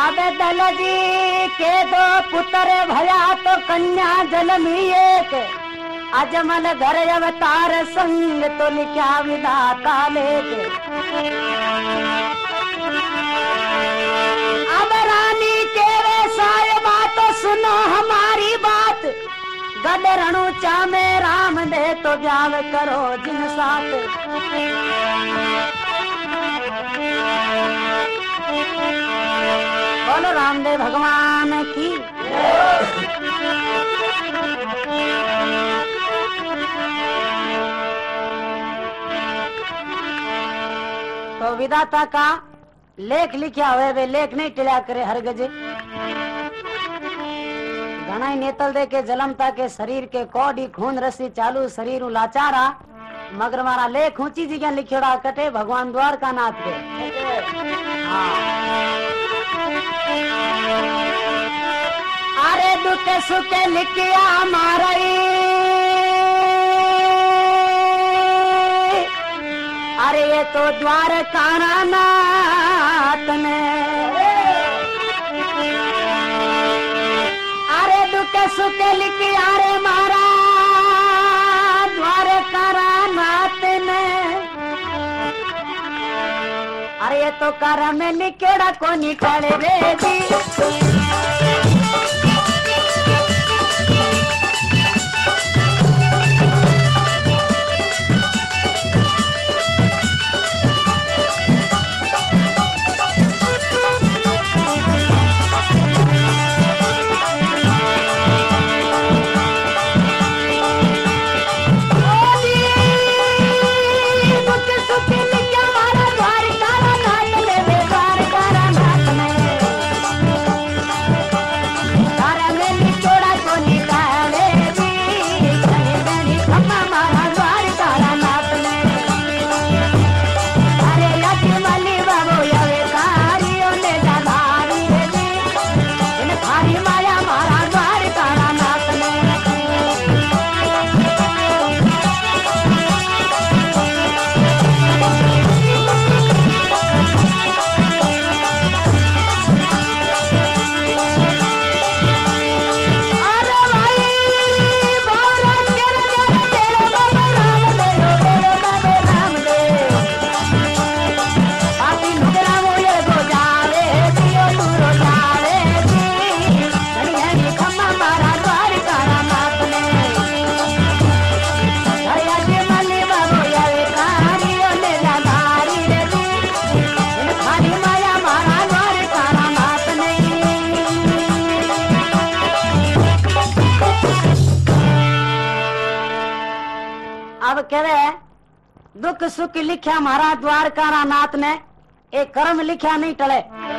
अबे दल जी के दो पुत्र भया तो कन्या जन्मी एक, अजमल घर अवतार संग तो लिखा विधाता लेख। अब रानी के वे साहिबा तो सुनो हमारी बात, गद रणु चामे राम दे तो ब्याह करो जिन साथ। बोलो रामदेव भगवान की। तो विधाता का लेख लिखा हुए वे लेख नहीं टिला करे हर गजे। घना नेतल दे के जलमता के शरीर के कोडी खून रसी चालू शरीर लाचारा, मगर मारा लेख ऊंची जगह लिखोड़ा कटे भगवान द्वारका नाथ के। अरे दुख सुख लिखिया मारई, अरे ये तो द्वारका नाथ ने। अरे दुख सुख लिखिया रे मारा द्वारका नाथ ने। अरे ये तो कर में लिखेड़ा को निकले रे जी। दुख सुख लिखा महाराज द्वारका नाथ ने, एक कर्म लिखा नहीं टले।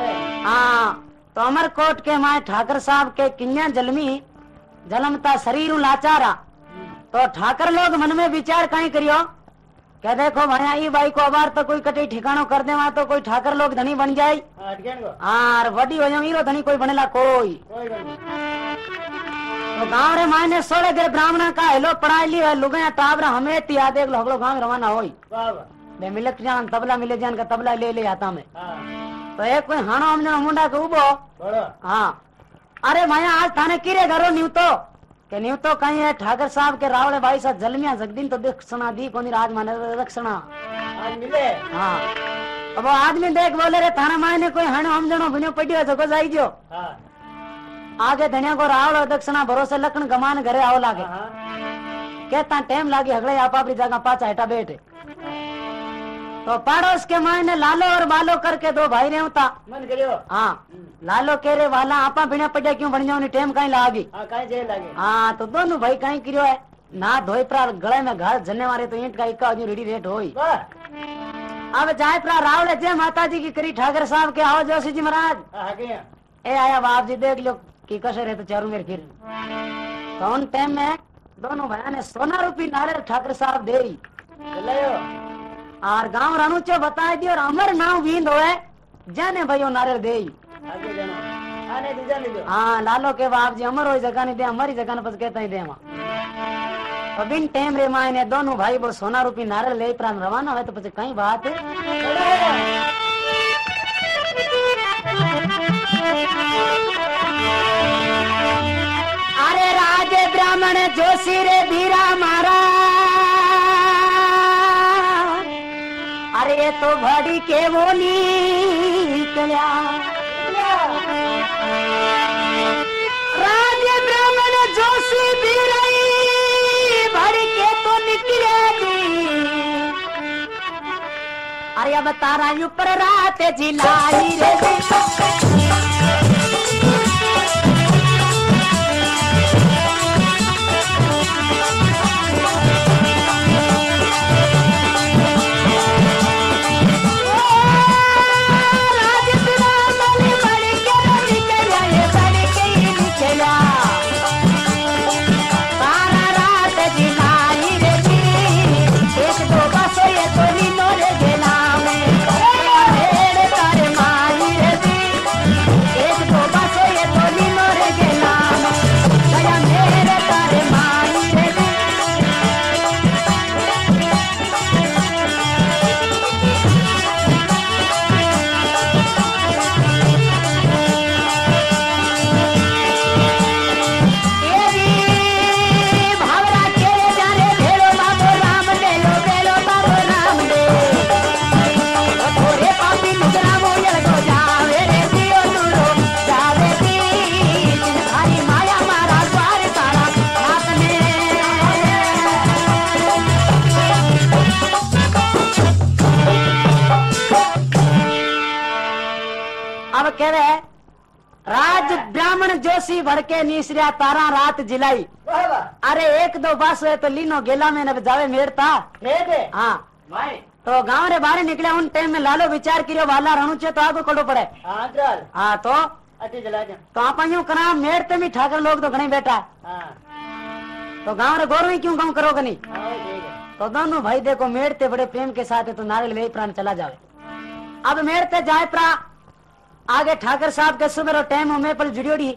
हाँ तो अमरकोट के माए ठाकर साहब के किन्या जलमी जलमता शरीर लाचारा। तो ठाकर लोग मन में विचार कहीं करियो क्या देखो भैया ई बाई को अबार तो कोई कटे ठिकानो कर दे तो कोई ठाकर लोग धनी बन जाये। हाँ वडी हो जाओ धनी कोई बनेला कोई। तो गाँव रे मायने सोले गए ब्राह्मण का हेलो पढ़ाई ली है लुगाया टाबरा हमें तिया देख लो हगलो गाँव रवाना होई। बे मिलक जान तबला मिले जान का तबला ले ले आता मैं। तो एक कोई हानो हमने मुंडा के उबो। हाँ अरे भैया आज थाने किरे घरो न्यू तो के न्यू तो कहीं है ठाकर साहब के रावड़े भाई साहब जलमिया जगदीन तो दक्षिणा दी कोनी राज माने दक्षिणा आज मिले। हाँ अब वो आदमी देख बोले रे थाना मायने कोई हानो हम जनो बिनो पड़ियो जको जाई जो। आगे धनिया को रावड़ दक्षिणा भरोसे लखन गमान घरे आओ लागे। कहता टाइम लागे हगड़े आप अपनी जगह पाचा हटा बैठे। तो पड़ोस के मायने लालो और बालो करके दो भाई ने होता मन करियो। हाँ लालो कह रहे वाला आपा बिना पड़े क्यों बन जाओ टाइम कहीं लागी। हाँ तो दोनों भाई कहीं करियो है ना धोई प्रार गले में घर जलने वाले तो ईंट का इक्का रेडी रेट होई। अब जाए प्रार रावड़े जय माता जी की करी ठाकर साहब के आओ जोशी जी महाराज ए आया बाप जी देख लो की कसे रहे तो चारू मेरे फिर। तो उन टाइम में दोनों भाई ने सोना रूपी नारियल ठाकर साहब दे और गांव रानूचो बता दियो और अमर नाव बींद होए जाने भाई नारियल दे। हाँ लालो के बाप जी अमर हो जगह नहीं दे हमारी जगह बस कहता ही दे। तो बिन टाइम रे माए ने दोनों भाई वो सोना रूपी नारियल ले प्राण रवाना हुए। तो પછી कई बात है तो भड़ी के वो निकला राज ब्राह्मण जोशी भी रही भड़ी के तो निकले अरे अब तारा ऊपर रात जिलाई रे राज ब्राह्मण जोशी भड़के नीसरिया तारा रात जिलाई अरे एक दो बस है तो लीनो गेला में न जावे मेरता हाँ तो गांव रे बाहर निकले उन टाइम में लालो विचार करियो वाला रणुचे तो आगो कड़ो पड़े हाँ तो आप यूं करा मेरते में ठाकर लोग तो घने बैठा तो गांव रे गौरव ही क्यों गाँव करोगे नहीं तो दोनों भाई देखो मेरते बड़े प्रेम के साथ है तो नारियल ले प्राण चला जावे अब मेरते जाए प्रा आगे ठाकर साहब के सुबह टाइम में पल जुड़ियोड़ी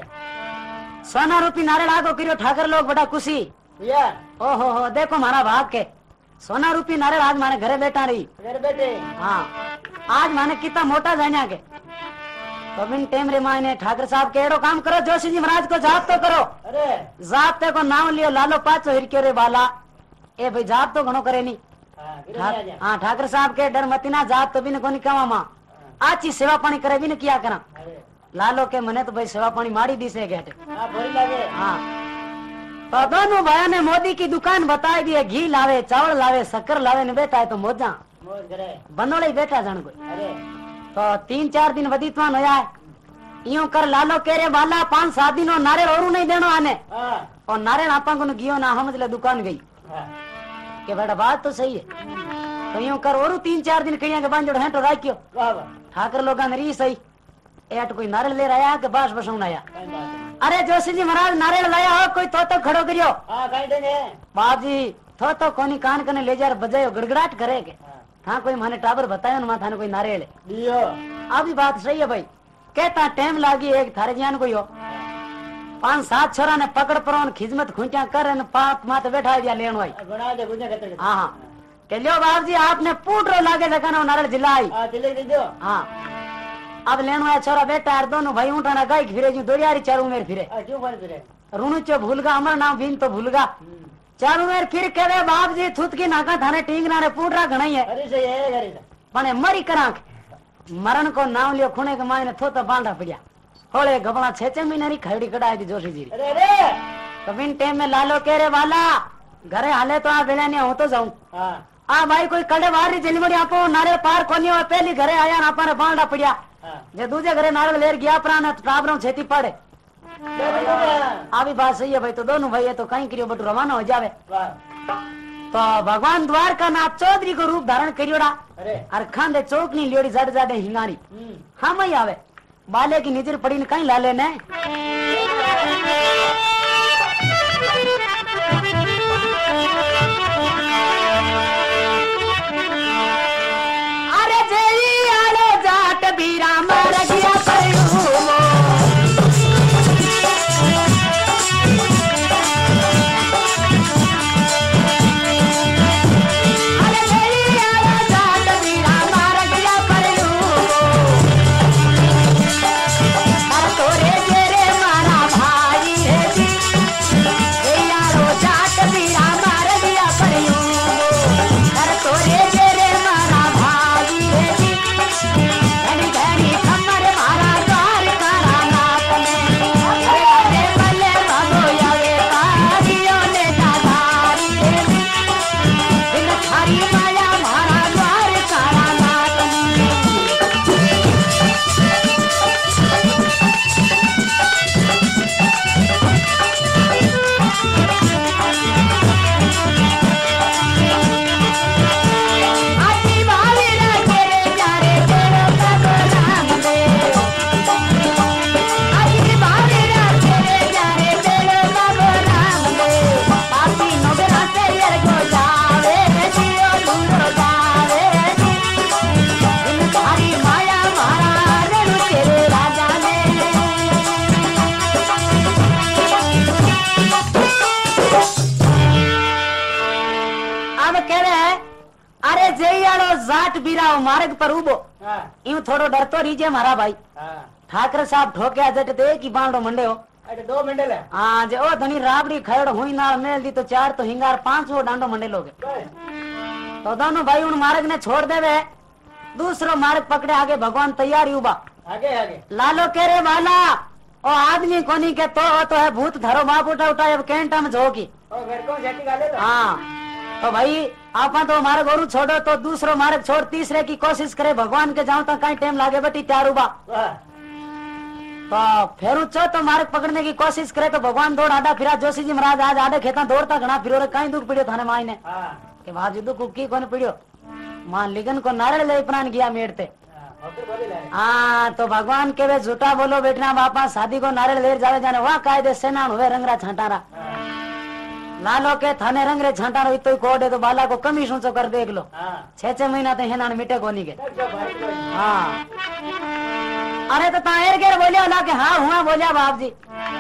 सोना रूपी नारियल आगो करियो ठाकर लोग बड़ा खुशी ओहो हो देखो मारा भाग के सोना रूपी नारियल आज मारे घरे बैठा रही घर बैठे हाँ आज माने कितना मोटा जाने के तो बिन टाइम रे माने ठाकर साहब के एड़ो काम करो जोशी जी महाराज को जाप तो करो अरे जाप को नाम लियो लालो पाचो हिरक्यो रे बाला ए भाई जाप तो घणो करे नी हाँ ठाकर साहब के डर मती ना जाप तो बिन कोनी कमा मां आची सेवा पानी करे भी न किया करा लालो के मने तो भाई सेवा पानी मारी दी से गेट हाँ तो दोनों भाइयों ने मोदी की दुकान बताई दी है घी लावे चावल लावे शक्कर लावे ने बैठा है तो मोजा बनोड़े बैठा जान कोई तो 3-4 दिन वदीतवान होया है यूं कर लालो कह रे वाला 5-7 दिन नारियल और नहीं देनो आने और नारियल आपा को गियो ना हम दुकान गई के बेटा बात तो सही है तो यूं कर और 3-4 दिन कहिया के बांजो है तो राखियो ठाकर लोगा ने री सही एट कोई नारियल ले आया के बास बसौन आया अरे जोशी जी महाराज नारियल लाया हो कोई तो खड़ो करियो बाप जी तो कोनी कान कने ले जा बजायो गड़गड़ाट करे के हाँ कोई माने टाबर बतायो ना थाने कोई नारियल लियो अभी बात सही है भाई कहता टाइम लागी एक थारे जान कोई हो 5-7 छोरा ने पकड़ परोन खिजमत खुंटिया कर पाप मात बैठा दिया लेन भाई हाँ हाँ के लियो बाप जी आपने पूटरो लागे लगाना नारियल जिलाई हाँ अब लेन आया छोरा बेटा और दोनों भाई उठाना गाय फिरे जो दोरियारी चारू मेर फिरे रुणु चो भूलगा अमर नाम बीन तो भूलगा चारू मेर फिर कहे बाप जी थुत की नाका थाने टींग नारे पूटरा घना है पने मरी करा मरण को नाम लियो खुने के मायने थो तो बांधा पड़िया होले गबड़ा 6 महीने री खड़ी कड़ाई थी जोशी जी तो बिन टाइम में लालो कह रे वाला घरे हाले तो आ बेला नहीं हो तो जाऊं आ भाई कोई कड़े बाहर री जलमड़ी आपो नारियल पार कोनी हो पहली घरे आया ना आपने बांधा पड़िया जे दूजे घरे नारियल लेर गया प्राण टाबरों छेती पड़े अभी बात सही है भाई तो दोनों भाई है तो कहीं करियो बटू रवाना हो जावे तो भगवान द्वारका नाथ चौधरी को रूप धारण करियोड़ा और खांदे चौक नी लियोड़ी जड़ जाडे हिंगारी हम ही आवे बाले की नजर पड़ी ने कहीं लाले ने अरे जेई आलो जाट बीरा मार गया तोरे जेरे मारा भाई है जाट बीरा मार्ग पर उबो यूं थोड़ो डरतो रीजे मारा भाई ठाकर साहब ठोके जट दे की बांडो मंडे हो 2 मंडल है। हाँ जे ओ धनी राबड़ी खड़ हुई नाल मेल दी तो 4 तो हिंगार 5 वो डांडो मंडे लोगे तो दोनों भाई उन मार्ग ने छोड़ देवे दूसरो मार्ग पकड़े आगे भगवान तैयार उबा आगे आगे लालो कह रे वाला ओ आदमी कोनी के तो है भूत धरो बाप उठा उठा अब कैंटा में झोंकी हाँ तो भाई आपा तो मार्ग और छोड़ो तो दूसरो मार्ग छोड़ तीसरे की कोशिश करे भगवान के जाऊं तो कहीं टाइम लागे बटी त्यार उबा तो फिर चौथो मार्ग पकड़ने की कोशिश करे तो भगवान दौड़ आडा फिरा जोशी जी महाराज आज आडे खेता दौड़ता घना फिर कहीं दुख पड़ियो थाने माई ने कि बाजू दुख की कोने पड़ियो मां लिगन को नारियल ले प्राण गया मेड़ते हाँ तो भगवान के वे झूठा बोलो बेटना बापा शादी को नारियल ले जावे जाने वहाँ कायदे सेना हुए रंगरा छांटारा लालो के थाने रंगरे छांटारो इतो कोडे तो बाला को कमी ऊंचो कर देख लो 6 महीना तो हेना मिटे कोनी के हाँ अरे तो ताएर के बोलिया ला के हाँ हुआ बोलिया बाप जी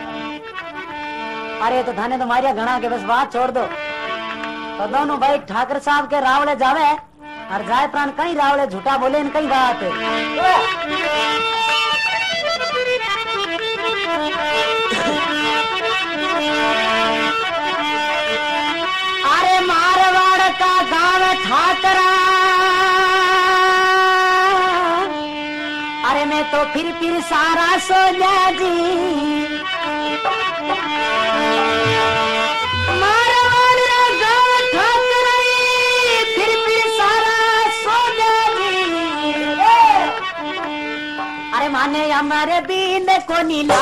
अरे तो थाने तो मारिया घना के बस बात छोड़ दो तो दोनों भाई ठाकर साहब के रावले जावे और जाए प्राण कहीं रावले झूठा बोले इन कहीं बात अरे मारवाड़ का गांव ठाकरा अरे मैं तो फिर सारा सो जा जी मारवाड़ का गांव ठाकरा फिर सारा सो जा जी अरे माने हमारे बीन को नीला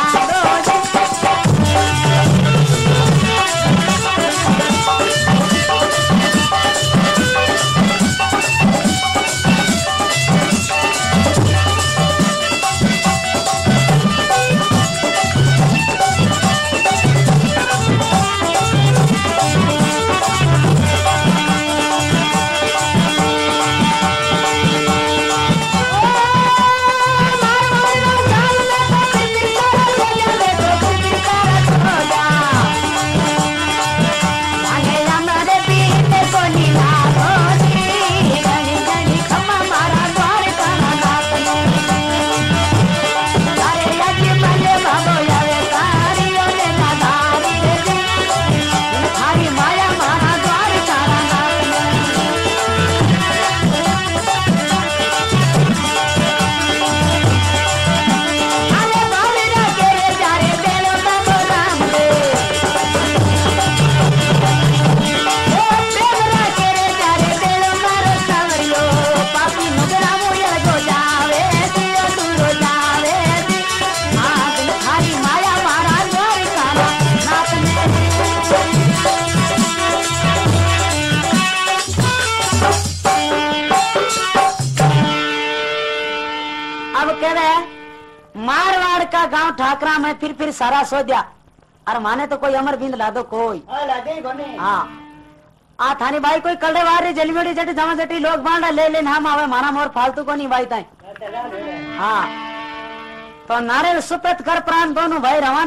मारवाड़ का गांव ठाकरा में फिर सारा सो दिया और माने तो कोई अमर बिंद ला दो कोई हाँ आ थानी भाई कोई कलड़े वार जलमेड़ी जटी जमा जटी लोग बांडा ले हम आवे माना मोर फालतू को नहीं भाई ताई हाँ तो नारे सुप्रत कर प्राण दोनों भाई रवाना